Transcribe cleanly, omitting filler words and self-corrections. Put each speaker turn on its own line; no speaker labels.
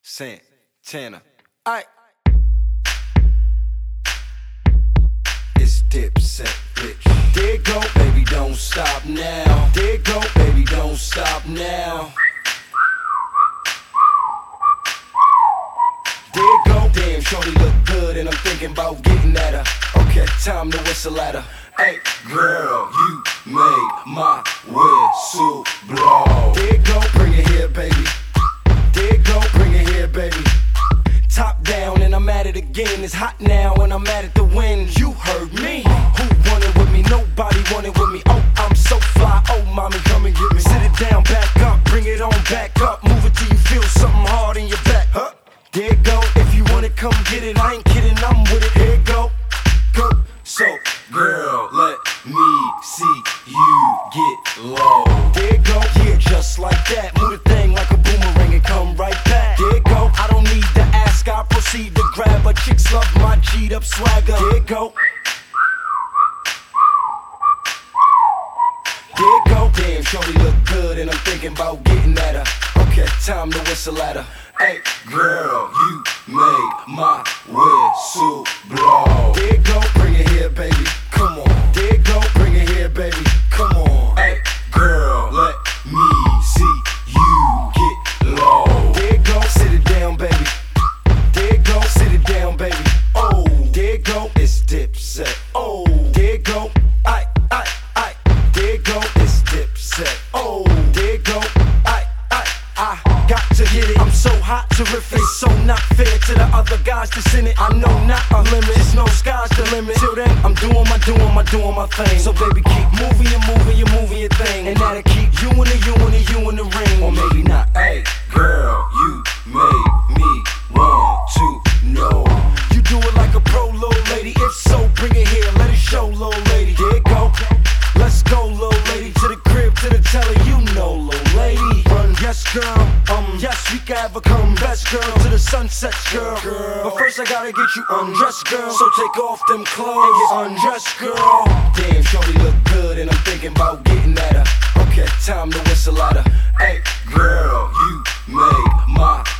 Santana. Aight. It's Dipset, bitch. There go, baby, don't stop now. There go, baby, don't stop now. There go, damn, shorty look good and I'm thinking about getting at her. Okay, time to whistle at her. Hey, girl, you made my whistle blow. There go, bring it here, baby. There go, bring it here, baby. Top down and I'm at it again. It's hot now and I'm at it to win. You heard me. Who wanted with me? Nobody wanted with me. Oh, I'm so fly. Oh, mommy, come and get me. Sit it down, back up, bring it on back up. Move it till you feel something hard in your back. Huh? There it go. If you want it, come get it. I ain't kidding, I'm with it. Here it go. Go. So, girl, let me see you get low. There it go. Yeah, just like that. Move the thing like a boomerang and come right back. There it go. I don't need to ask, I proceed to grab her. Chicks love my G'd up swagger. There it go. There it go. Damn, shorty look good and I'm thinking about getting at her. Okay, time to whistle at her. Hey, girl, you made my whistle blow. There it go, bring it here, baby. Come on. There it go, bring it here, baby. Come on. Hey, girl, let me see you get low. There it go, sit it down, baby. There it go, sit it down, baby. Oh, there it go, it's Dipset. Oh, there it go, aight. There it go, it's Dipset. Oh, there it go, aight. I got to hit it. I'm so hot, terrific. It's so not fair to the other guys that's in it. I know not a limit. There's no sky's the limit. Till then, I'm doing my thing. So baby, keep moving, you're moving your thing, and that'll keep you in the ring. Or maybe not. Hey, girl, you made me want to know. You do it like a pro, little lady. If so, bring it here, let it show, little lady. There it go. Let's go, little lady, to the crib, to the telly, you know, little lady. Run, yes, girl, yes, we can have a come best, girl, to the sunset, girl. But first I gotta get you undressed, girl. So take off them clothes and get undressed, girl. Damn, shorty look good and I'm thinking about getting at her. Okay, time to whistle at her. Hey, girl, you made my